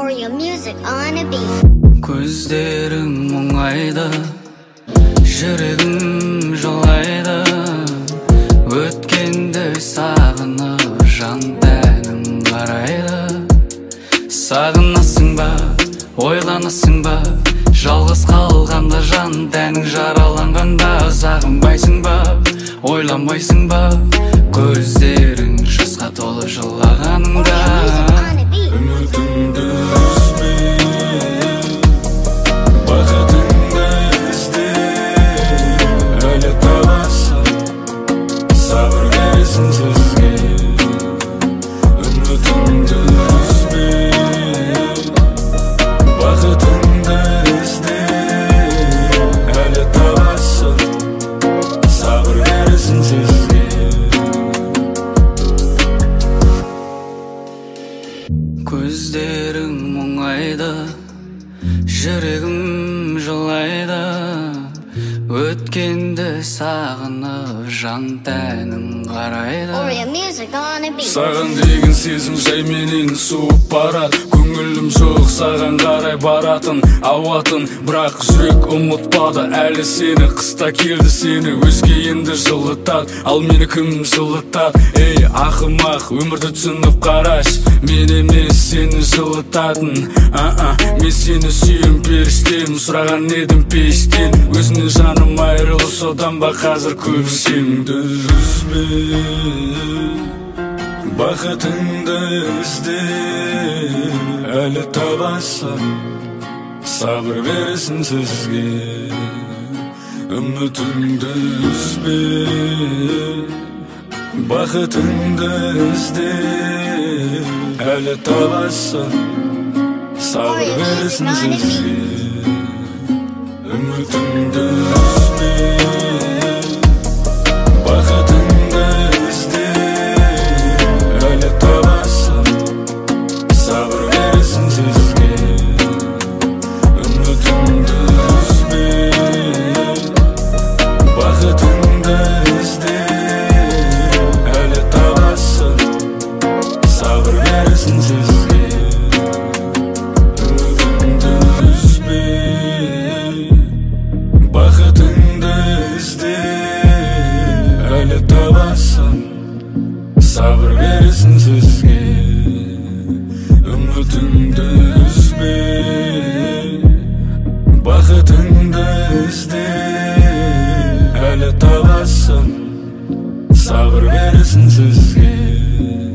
or your music on a beat. Көздерің мұңайды, жүрегім жылайды. Өткенді сағынып жан тәнім қарайды. Сағынасың ба, ойланасың ба, жалғыз қалғанда жан тәнің жараланғанда. Сағынбайсың ба, ойланбайсың ба, көздерің жасқа толы жылағаныңда. Үмітіңді үзбе, бақытыңды ізде, әлі табасың, сабыр бересің сізге. Үмітіңді үзбе, бақытыңды ізде, әлі табасың, сабыр бересің сізге. Көздерің мұңайды, жүрегім жылайды. Өткенді сағынып жан тәнің қарайды. Or your music on a beat. Саған деген сезім жай менен суып барады. Көңілім жоқ саған қарай баратын ауатын, бірақ жүрек ұмытпады әлі сені. Қыста келді сені өзге енді жылытады, ал мені кім жылытады? Ей ақымақ, өмірді түсініп қараш, мен емес сені жылытатын. Мен сені сүйем періштем, сұраған едім пештен. Өзіңнен жаным айрылып, содан ба қазір көбісеңді үзбе, бақытыңды ізде, әлі табасың, сабыр бересің сізге. Үмітіңді үзбе, бақытыңды ізде, әлі табасың, сабыр бересің сізге. Үмітіңді үзбе, бақытыңды ізде, әлі табасың, сабыр бересің сізге. Үмітіңді үзбе, бақытыңды ізде, әлі табасың, сабыр бересің сізге. Үмітіңді үзбе, бақытыңды ізде, әлі табасың, сабыр бересің сізге. Үмітіңді үзбе, бақытыңды ізде, әлі табасың, сабыр бересің сізге.